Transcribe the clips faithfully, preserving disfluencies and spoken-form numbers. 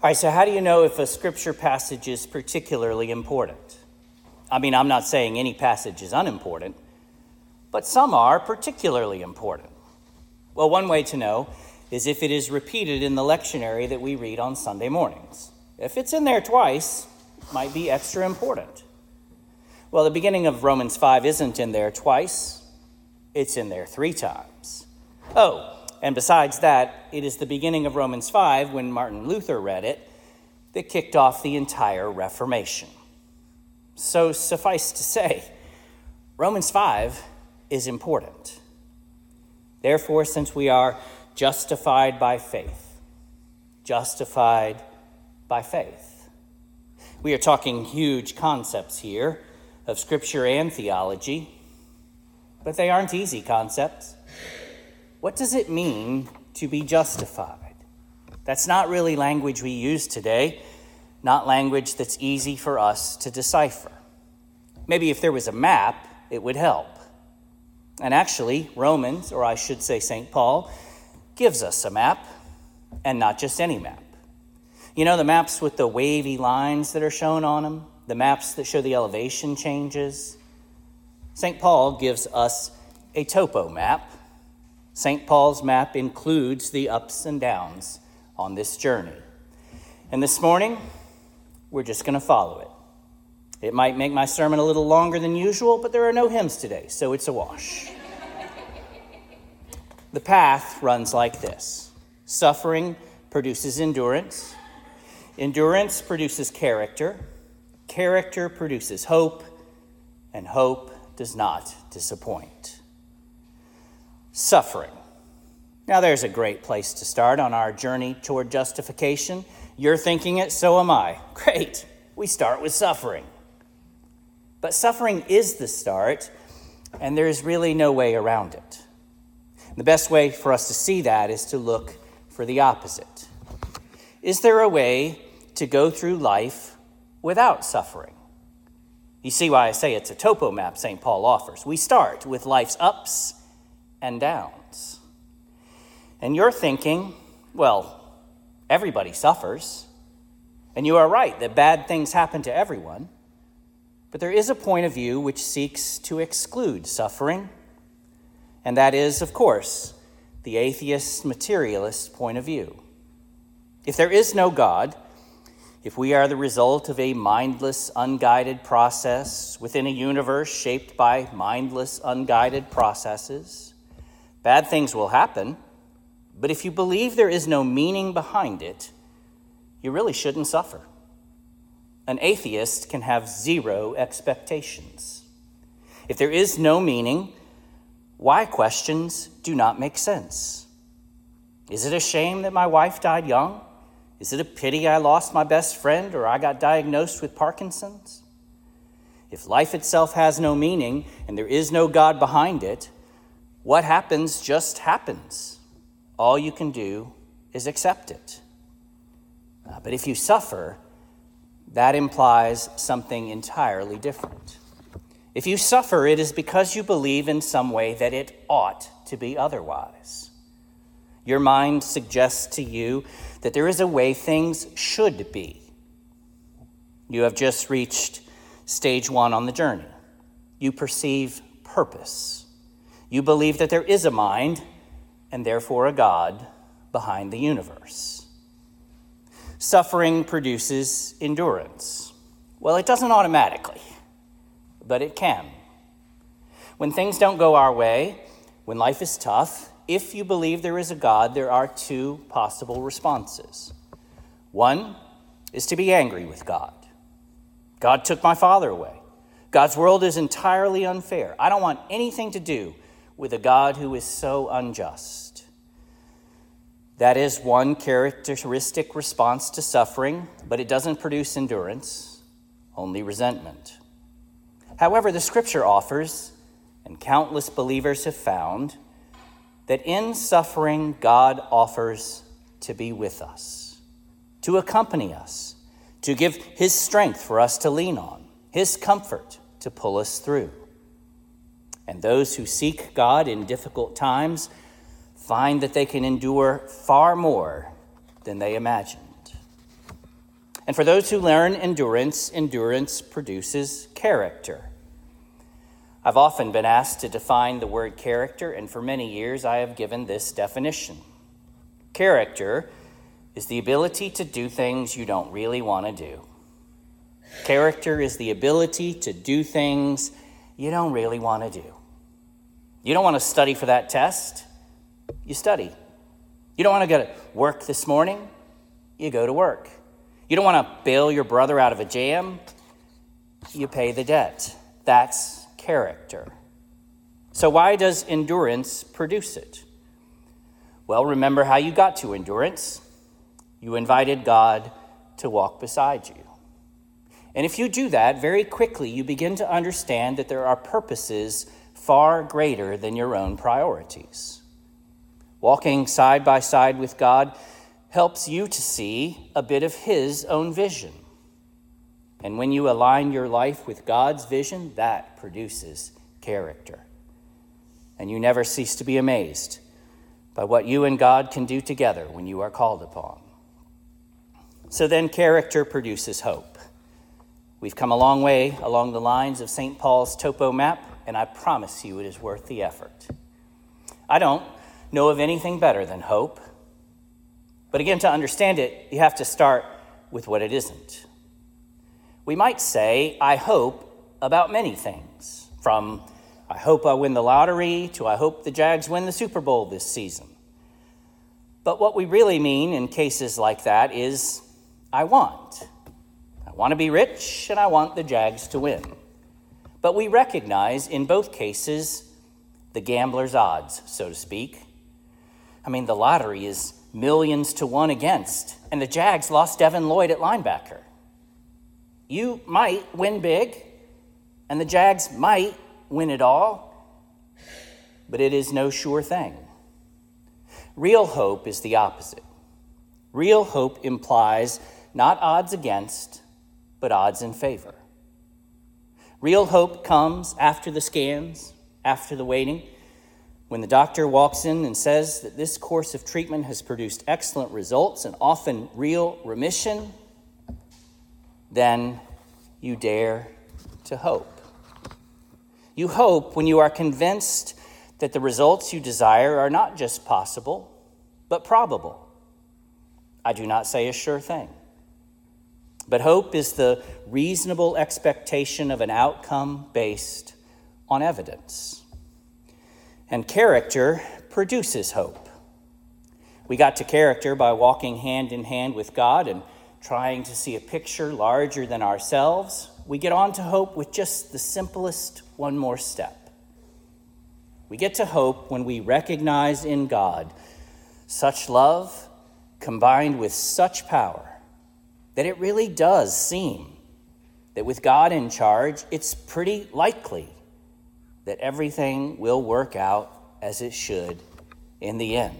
All right, so how do you know if a scripture passage is particularly important? I mean, I'm not saying any passage is unimportant, but some are particularly important. Well, one way to know is if it is repeated in the lectionary that we read on Sunday mornings. If it's in there twice, it might be extra important. Well, the beginning of Romans five isn't in there twice. It's in there three times. Oh, and besides that, it is the beginning of Romans five, when Martin Luther read it, that kicked off the entire Reformation. So suffice to say, Romans five is important. Therefore, since we are justified by faith, justified by faith, we are talking huge concepts here of Scripture and theology, but they aren't easy concepts. What does it mean to be justified? That's not really language we use today, not language that's easy for us to decipher. Maybe if there was a map, it would help. And actually, Romans, or I should say Saint Paul, gives us a map, and not just any map. You know, the maps with the wavy lines that are shown on them, the maps that show the elevation changes. Saint Paul gives us a topo map. Saint Paul's map includes the ups and downs on this journey. And this morning, we're just going to follow it. It might make my sermon a little longer than usual, but there are no hymns today, so it's a wash. The path runs like this. Suffering produces endurance. Endurance produces character. Character produces hope. And hope does not disappoint. Suffering. Now there's a great place to start on our journey toward justification. You're thinking it, so am I. Great. We start with suffering. But suffering is the start, and there's really no way around it. The best way for us to see that is to look for the opposite. Is there a way to go through life without suffering? You see why I say it's a topo map Saint Paul offers. We start with life's ups and downs. And you're thinking, well, everybody suffers. And you are right that bad things happen to everyone. But there is a point of view which seeks to exclude suffering. And that is, of course, the atheist materialist point of view. If there is no God, if we are the result of a mindless, unguided process within a universe shaped by mindless, unguided processes, bad things will happen. But if you believe there is no meaning behind it, you really shouldn't suffer. An atheist can have zero expectations. If there is no meaning, why questions do not make sense. Is it a shame that my wife died young? Is it a pity I lost my best friend or I got diagnosed with Parkinson's? If life itself has no meaning and there is no God behind it, what happens just happens. All you can do is accept it. Uh, but if you suffer, that implies something entirely different. If you suffer, it is because you believe in some way that it ought to be otherwise. Your mind suggests to you that there is a way things should be. You have just reached stage one on the journey. You perceive purpose. You believe that there is a mind and therefore a God behind the universe. Suffering produces endurance. Well, it doesn't automatically, but it can. When things don't go our way, when life is tough, if you believe there is a God, there are two possible responses. One is to be angry with God. God took my father away. God's world is entirely unfair. I don't want anything to do with a God who is so unjust. That is one characteristic response to suffering, but it doesn't produce endurance, only resentment. However, the Scripture offers, and countless believers have found, that in suffering, God offers to be with us, to accompany us, to give his strength for us to lean on, his comfort to pull us through. And those who seek God in difficult times find that they can endure far more than they imagined. And for those who learn endurance, endurance produces character. I've often been asked to define the word character, and for many years I have given this definition. Character is the ability to do things you don't really want to do. Character is the ability to do things you don't really want to do. You don't want to study for that test, you study. You don't want to go to work this morning, you go to work. You don't want to bail your brother out of a jam, you pay the debt. That's character. So why does endurance produce it? Well, remember how you got to endurance. You invited God to walk beside you. And if you do that, very quickly you begin to understand that there are purposes far greater than your own priorities. Walking side by side with God helps you to see a bit of his own vision. And when you align your life with God's vision, that produces character. And you never cease to be amazed by what you and God can do together when you are called upon. So then character produces hope. We've come a long way along the lines of Saint Paul's topo map, and I promise you it is worth the effort. I don't know of anything better than hope. But again, to understand it, you have to start with what it isn't. We might say, I hope about many things, from I hope I win the lottery to I hope the Jags win the Super Bowl this season. But what we really mean in cases like that is I want. I want to be rich and I want the Jags to win. But we recognize in both cases the gambler's odds, so to speak. I mean, the lottery is millions to one against, and the Jags lost Devin Lloyd at linebacker. You might win big, and the Jags might win it all, but it is no sure thing. Real hope is the opposite. Real hope implies not odds against, but odds in favor. Real hope comes after the scans, after the waiting, when the doctor walks in and says that this course of treatment has produced excellent results and often real remission, then you dare to hope. You hope when you are convinced that the results you desire are not just possible, but probable. I do not say a sure thing. But hope is the reasonable expectation of an outcome based on evidence. And character produces hope. We got to character by walking hand in hand with God and trying to see a picture larger than ourselves. We get on to hope with just the simplest one more step. We get to hope when we recognize in God such love combined with such power that it really does seem that with God in charge, it's pretty likely that everything will work out as it should in the end.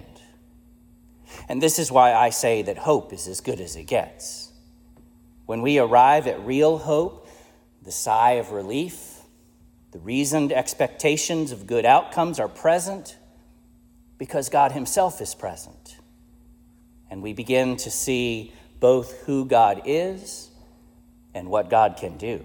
And this is why I say that hope is as good as it gets. When we arrive at real hope, the sigh of relief, the reasoned expectations of good outcomes are present because God himself is present. And we begin to see both who God is and what God can do.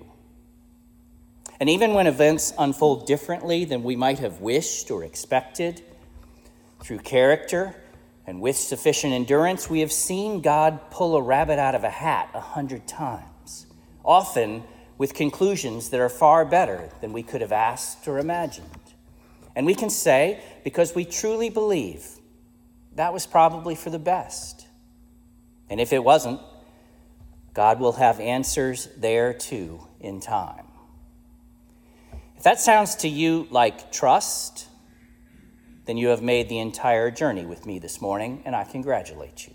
And even when events unfold differently than we might have wished or expected, through character and with sufficient endurance, we have seen God pull a rabbit out of a hat a hundred times, often with conclusions that are far better than we could have asked or imagined. And we can say, because we truly believe, that was probably for the best. And if it wasn't, God will have answers there too in time. If that sounds to you like trust, then you have made the entire journey with me this morning, and I congratulate you.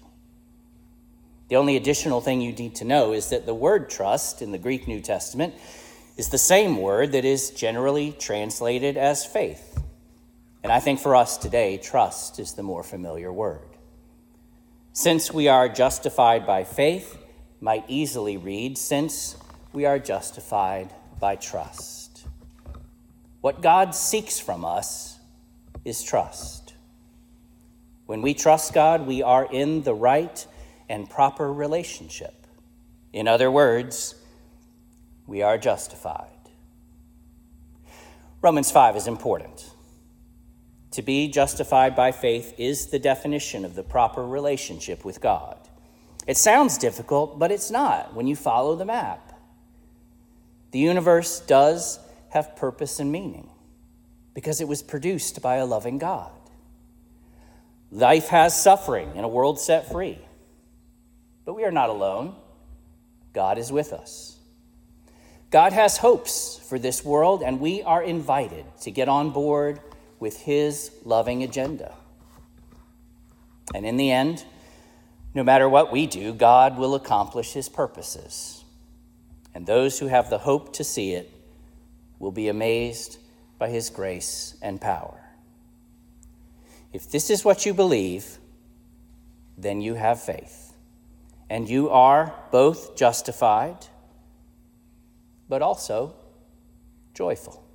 The only additional thing you need to know is that the word trust in the Greek New Testament is the same word that is generally translated as faith. And I think for us today, trust is the more familiar word. Since we are justified by faith, might easily read, since we are justified by trust. What God seeks from us is trust. When we trust God, we are in the right and proper relationship. In other words, we are justified. Romans five is important. To be justified by faith is the definition of the proper relationship with God. It sounds difficult, but it's not when you follow the map. The universe does have purpose and meaning because it was produced by a loving God. Life has suffering in a world set free, but we are not alone. God is with us. God has hopes for this world, and we are invited to get on board with his loving agenda. And in the end, no matter what we do, God will accomplish his purposes. And those who have the hope to see it will be amazed by his grace and power. If this is what you believe, then you have faith. And you are both justified, but also joyful.